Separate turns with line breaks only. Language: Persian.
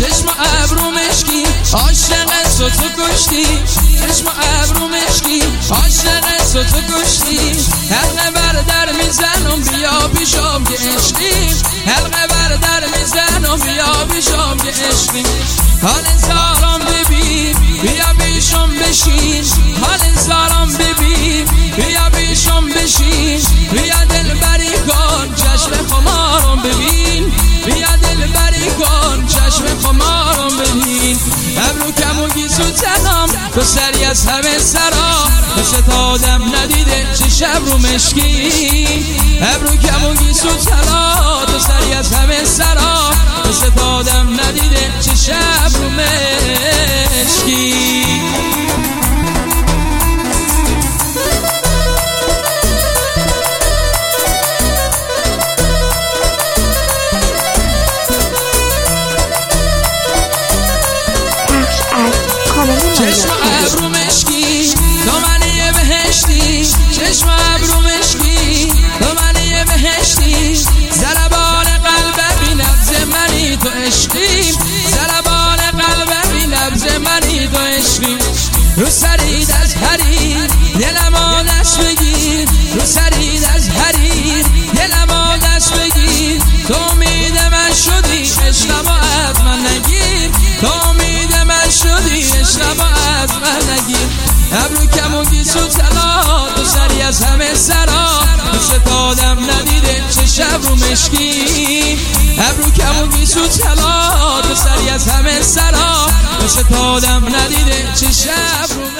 چشم ابرو مشکی عاشق تو کشتی، چشم ابرو مشکی عاشق تو کشتی. حلقه بر در میزنم بیا پیشم که عشقیم، حلقه بر در میزنم بیا پیشم که عشقیم. حال زارم ببین بیا پیشم بشین، حال زارم ببین بیا پیشم بشین. بیا دل بری کن چشم خمارم ببین، بیا دل بری کن چشم خمارم ببین. ابرو کمو گیسو تنم تو سری از همه سرا، مثل آدم ندیده چه شب رو مشکی. ابرو کمو گیسو تنم تو سری از همه سرا، مثل آدم ندیده چه شب رو مشکی. چشم ابرو مشکی تو منی بهشتی، چشم ابرو مشکی تو منی بهشتی. ضربان قلبم بی نبض منی تو عشقی، ضربان قلبم بی نبض منی تو عشقی. رو سرید از حریر دلمو دست بگیر، رو سرید از حریر دلمو دست بگیر. تو امید من شدی عشقمو از من نگیر، تو امید من شدی عشقمو از من نگیر. ابرو کمو گیسو طلا تو سری از همه سرا، مثل آدم ندیده چه شب رو مشکی. ابرو کمو گیسو طلا تو سری از همه سرا، مثل آدم ندیده چه شب رو